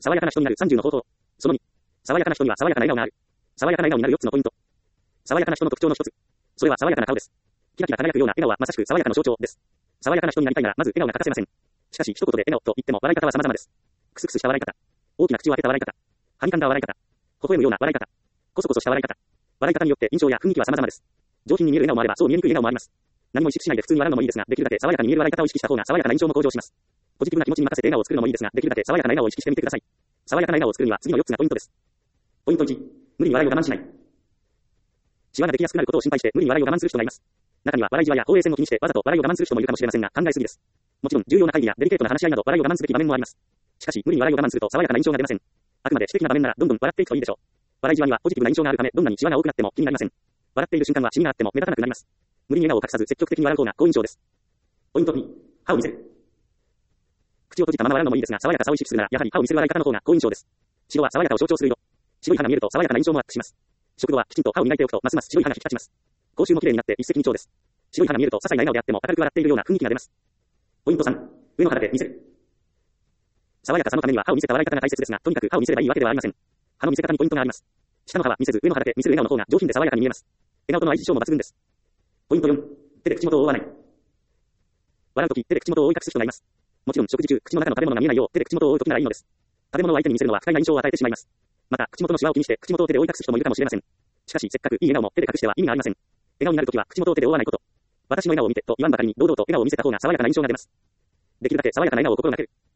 爽やかな人になる30の方法。その2。爽やかな人には爽やかな笑顔がある。爽やかな笑顔になる4つのポイント。爽やかな人の特徴の1つ。それは爽やかな顔です。キラキラ輝くような笑顔はまさしく爽やかな象徴です。爽やかな人になりたいならまず笑顔が欠かせません。しかし一言で笑顔と言っても笑い方は様々です。クスクスした笑い方。大きな口を開けた笑い方。はにかんだ笑い方。微笑むような笑い方。コソコソした笑い方。笑い方によって印象や雰囲気は様々です。上品に見える笑顔もあればそう見えにくい笑顔もあります。何も意識しないで普通に笑うのもいいですが、できるだけ爽やかに見える笑い方を意識した方が爽やかな印象も向上します。ポジティブな気持ちに任せて笑顔を作るのもいいですが、できるだけ爽やかな笑顔を意識してみてください。爽やかな笑顔を作るには次の4つがポイントです。ポイント1、無理に笑いを我慢しない。シワができやすくなることを心配して無理に笑いを我慢する人がいます。中には笑いじわや放映線を気にしてわざと笑いを我慢する人もいるかもしれませんが、考えすぎです。もちろん重要な会議やデリケートな話し合いなど笑いを我慢すべき場面もあります。しかし無理に笑いを我慢すると爽やかな印象が出ません。あくまで私的な場面ならどんどん笑っていくといいでしょう。笑いじわにはポジティブな印象があるため、どんなにシワが多くなっても気になりません。笑っている瞬間はシミがあっても目立たなくなります。無理に笑顔を隠さず積極的に笑う方が好印象です。ポイント2、歯を見せる。口を閉じたまま笑うのもいいですが、爽やかさを意識するならやはり歯を見せる笑い方の方が好印象です。白は爽やかを象徴する色。白い歯が見えると爽やかな印象もアップします。食後はきちんと歯を磨いておくとますます白い歯が引き立ちます。口臭もきれいになって一石二鳥です。白い歯が見えると些細な笑顔であっても明るく笑っているような雰囲気が出ます。ポイント3、上の歯だけ見せる。爽やかさのためには歯を見せた笑い方が大切ですが、とにかく歯を見せればいいわけではありません。歯の見せ方にポイントがあります。下の歯は見せず上の歯だけ見せる笑顔の方が上品で爽やかに見えます。笑顔との相性も抜群です。ポイント4、手で口元を覆わない。笑うとき手で口元を覆い隠す人がいます。もちろん食事中口の中の食べ物が見えないよう手で口元を覆うときならいいのです。食べ物を相手に見せるのは不快な印象を与えてしまいます。また口元のシワを気にして口元を手で覆い隠す人もいるかもしれません。しかしせっかくいい笑顔も手で隠しては意味がありません。笑顔になるときは口元を手で覆わないこと。私の笑顔を見てと言わんばかりに堂々と笑顔を見せた方が爽やかな印象が出ます。できるだけ爽やかな笑顔を心がける。